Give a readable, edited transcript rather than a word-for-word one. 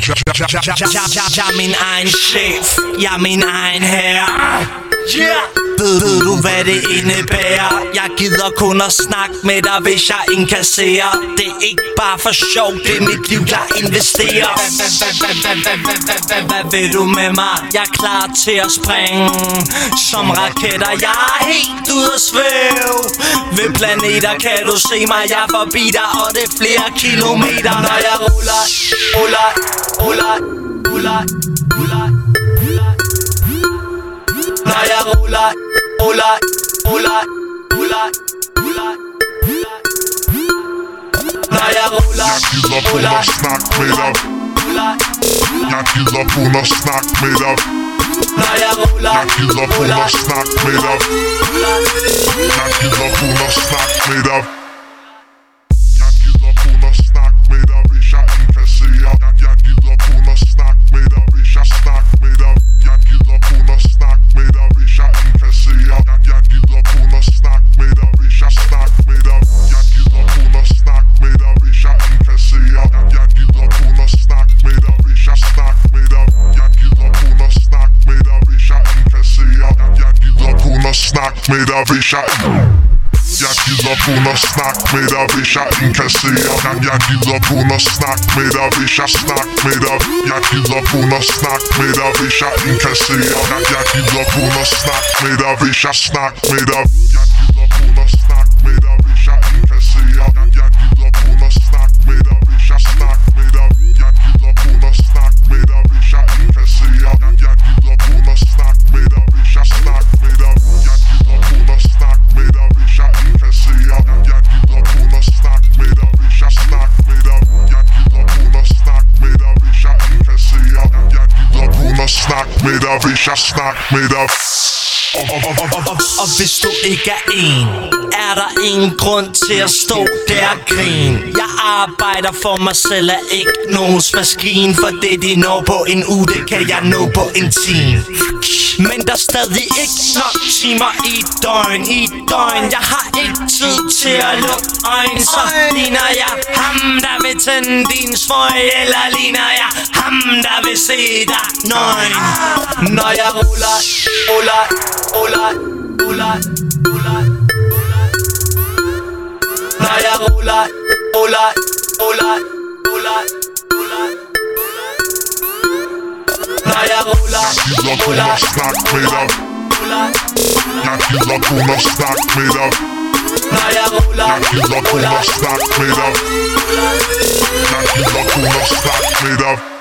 Jeg er min egen chef, jeg er min egen herre. Ved du hvad det indebærer? Jeg gider kun at snakke med dig, hvis jeg inkasserer. Det er ikke bare for sjov, det er mit liv, jeg investerer. Hvad vil du med mig? Jeg er klar til at springe som raketter, jeg er helt ude at svæve. Ved planeter kan du se mig, jeg er forbi dig, og det er flere kilometer. Når jeg ruller. Når jeg ruller. Når jeg ruller. Jeg gider kun at snakke med dig. Jeg gider kun at snakke med dig. Når jeg ruller. Jeg gider kun at snakke med dig. Jeg gider kun at snakke med dig. Jeg gider kun at snakke med dig, hvis jeg inkasserer. Jeg gider kun at snakke med dig, hvis jeg snakker med dig. Jeg gider kun at snakke med dig, hvis jeg inkasserer. Jeg gider kun at snakke med dig, hvis jeg snakker med dig. Jeg gider kun at snakke med dig, hvis jeg inkasserer. Jeg gider kun at snakke med dig, hvis jeg snakker med dig. Jeg gider kun at snakke med dig, hvis jeg inkasserer. Jeg gider kun at snakke med dig, hvis jeg gider kun at snakke med dig, hvis jeg inkasserer. Jeg gider kun at snakke med dig, hvis jeg snakker med dig. Jeg gider kun at snakke med dig, hvis jeg inkasserer. Jeg gider kun at snakke med dig, hvis jeg snakker med dig. Jeg gider kun at snakke med dig, hvis jeg inkasserer. Jeg gider kun at snakke med dig, hvis jeg snakker med dig. Jeg gider kun at snakke med dig, hvis jeg inkasserer. Jeg gider kun at snakke med dig, hvis jeg snakker med dig. Jeg gider kun at snakke med dig, hvis jeg inkasserer. Jeg gider kun at snakke med dig, hvis jeg snakker med dig. Jeg gider kun at snakke med dig, hvis jeg inkasserer. Jeg gider kun at snakke med dig, hvis jeg snakker med dig. Og hvis du ikke er en, er der ingen grund til at stå der og grine. Jeg arbejder for mig selv, er ikke nogens maskine. For det de når på en uge, det kan jeg nå på en time. Men der er stadig ikke nok timer i et døgn. Jeg har ikke tid til at lukke øjne. Så ligner jeg ham, der vil tænde din smøg. Eller ligner jeg ham, der vil se dig nøgen. Når jeg ruller. Når jeg ruller. Når jeg ruller. Jeg gider kun at snakke med dig. Jeg gider kun at snakke med dig. Når jeg ruller. Jeg gider kun at snakke med dig. Jeg gider kun at snakke med dig.